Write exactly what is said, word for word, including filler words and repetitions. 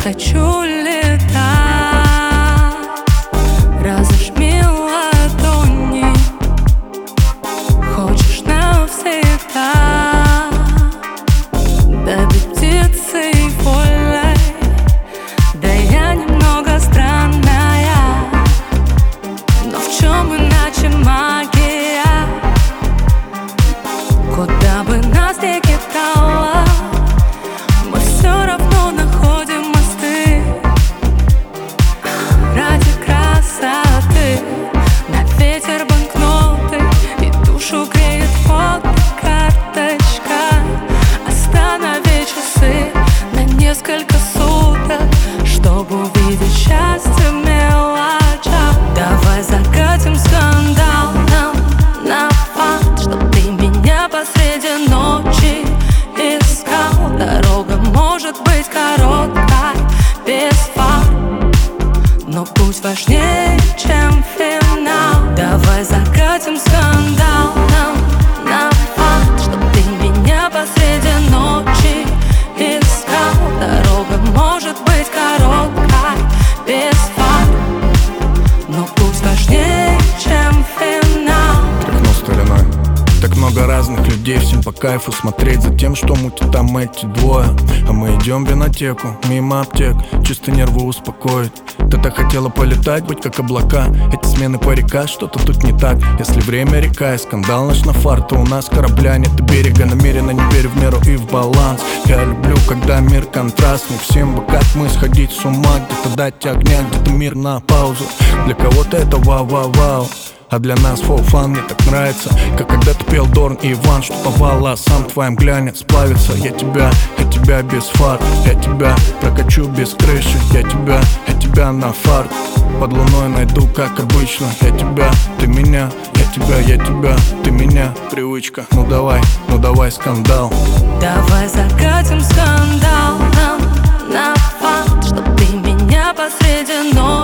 хочу летать. Разожми ладони, хочешь навсегда. Да быть птицей вольной, да я немного странная. Но в чем иначе магия? Куда бы нас ни кидало, мы все равно находим мосты. Ради красоты на ветер банкноты, и душу греет фотокарточка. Останови часы на несколько суток, чтобы увидеть счастье в мелочах. Давай закатим скандал нам на факт, чтоб ты меня посреди ночи искал. Дорога может быть короткой, без фар, но путь важнее, чем финал. Давай закатим скандал нам на факт, чтоб ты меня посреди ночи искал. Дорога может быть короткой, без фар, но путь важнее, чем финал. Тряхнул стариной. Так много разных людей, всем по кайфу смотреть за тем, что мутят там эти двое. А мы идем в винотеку, мимо аптек, чисто нервы успокоить. Ты так хотела полетать, быть как облака. Эти смены по река, что-то тут не так. Если время река и скандал наш на фар, то у нас корабля нет и берега. Намеренно не верю в меру и в баланс. Я люблю, когда мир контрастный. Всем бы как мы сходить с ума, где-то дать огня, где-то мир на паузу. Для кого-то это вау-вау-вау, а для нас фоу-фан. Мне так нравится, как когда-то пел Дорн и Иван, что повала, сам твоим глянец плавится. Я тебя, я тебя без фар, я тебя прокачу без крыши. Я тебя, я тебя на фарт, под луной найду, как обычно. Я тебя, ты меня, я тебя, я тебя, ты меня. Привычка, ну давай, ну давай скандал. Давай закатим скандал нам на факт, чтоб ты меня посреди ночи